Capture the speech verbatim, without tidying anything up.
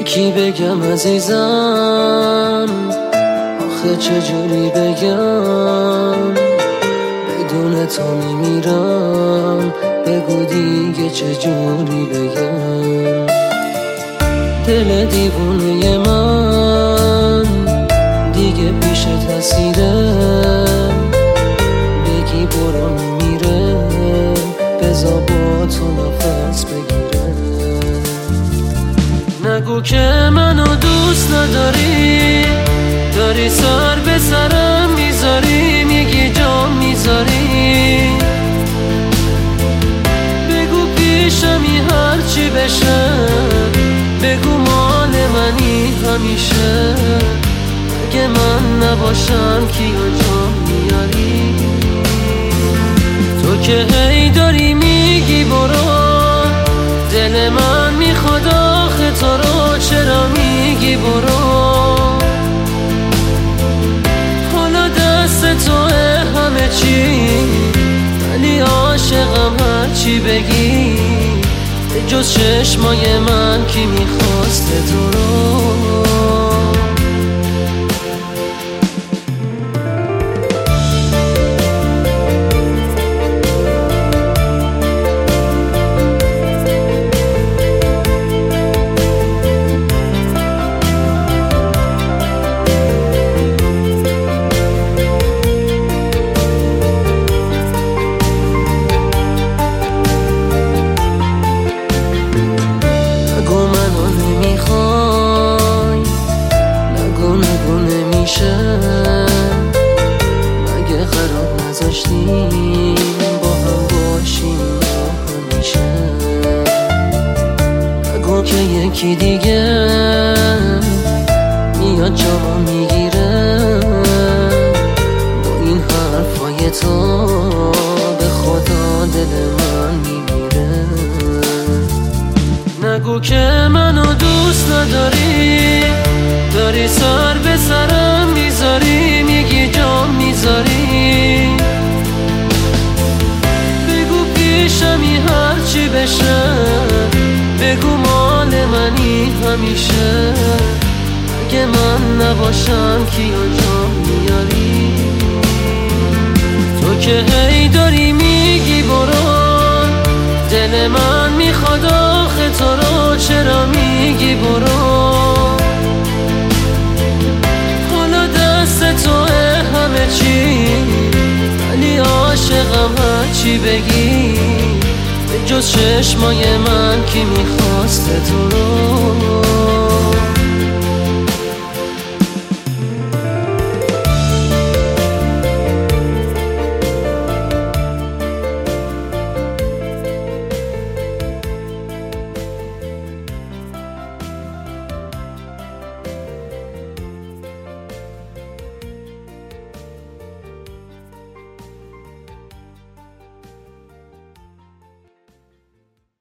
کی بگم عزیزم، آخه چجوری بگم بدون تو میمیرم، بگو دیگه چجوری بگم. دل دیوونه من دیگه پیش تسیره، بگی برو میمیره، بذار با تو نفس بگیره. نگو که منو دوست نداری، داری سر به سرم میذاری، میگی جام میذاری. بگو پیشمی هرچی بشه، بگو مال منی همیشه. اگه من نباشم کیو جام میاری؟ تو که هی داری میگی برو، دل من میخواد آخه تو رو، چرا میگی برو؟ حالا دست توه همه چی، ولی عاشقم هرچی بگی. جز چشمای من کی میخواسته تو رو؟ مگه قرار نذاشتیم با هم باشیم همیشه؟ نگو که یکی دیگه میاد جامو میگیره با این حرفای تو، به خدا دل من میمیره. نگو که منو دوست نداری، داری سر به سرم میذاری، میگی جام میذاری. بگو پیشمی هرچی بشه، بگو مال منی همیشه. اگه من نباشم کیو جام میاری؟ تو که هی داری میگی برو، دل من میخواد آخه تو رو، چرا میگی برو؟ توه همه چی، ولی عاشقم هرچی بگی. به جز چشمای من کی میخواسته تو رو؟